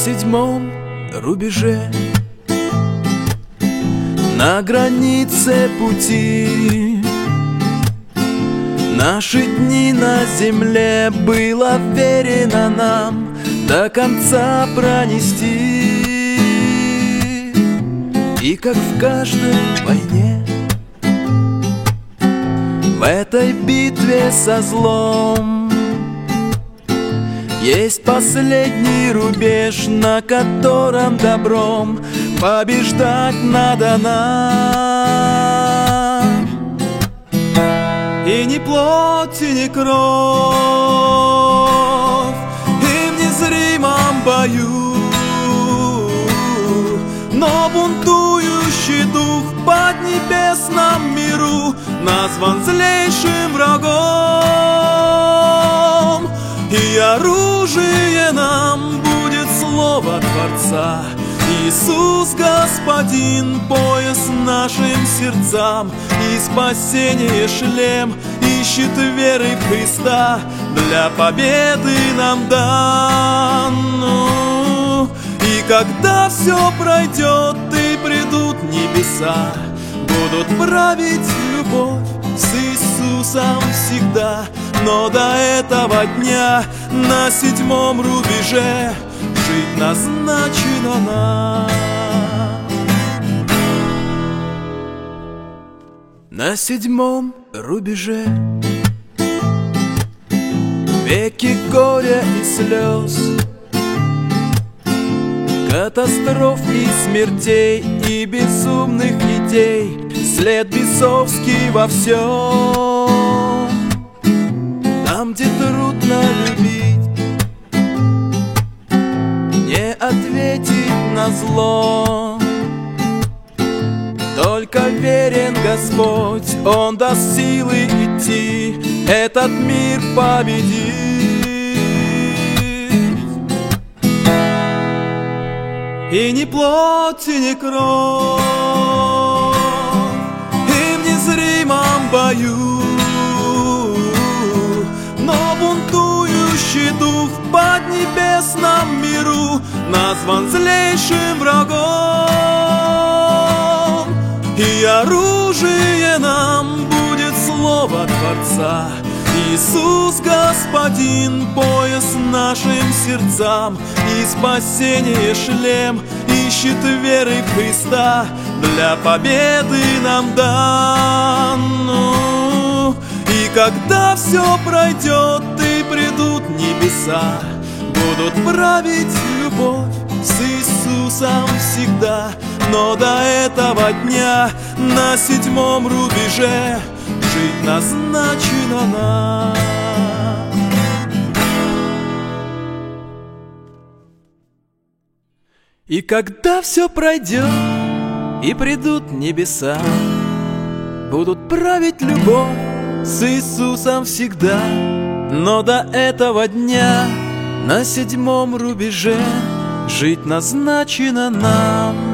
седьмом рубеже, на границе пути. Наши дни на земле было верено нам до конца пронести. И как в каждой войне, в этой битве со злом, есть последний рубеж, на котором добром побеждать надо нам. И ни плоть, и ни кровь, и в незримом бою, но бунтующий дух в поднебесном миру назван злейшим врагом. И оружие нам будет слово Творца. Иисус Господин, пояс нашим сердцам, и спасение шлем ищет веры в Христа, для победы нам дан. И когда все пройдет и придут небеса, будут править любовь с Иисусом всегда. Но до этого дня на седьмом рубеже жить назначено нам. На седьмом рубеже веки горя и слез, катастроф и смертей и безумных идей, след бесовский во всем. Там, где трудно любить, не ответить на зло, только верен Господь, Он даст силы идти, этот мир победить. И ни плоть, и ни кровь, и в незримом бою, но бунтующий дух в поднебесном миру назван злейшим врагом. И оружие нам будет слово Творца. Иисус Господин, пояс нашим сердцам, и спасение шлем ищет веры в Христа, для победы нам дан. И когда все пройдет и придут небеса, будут править любовь с Иисусом всегда. Но до этого дня на седьмом рубеже жить назначено нам. И когда все пройдет и придут небеса, будут править любовь с Иисусом всегда. Но до этого дня на седьмом рубеже жить назначено нам.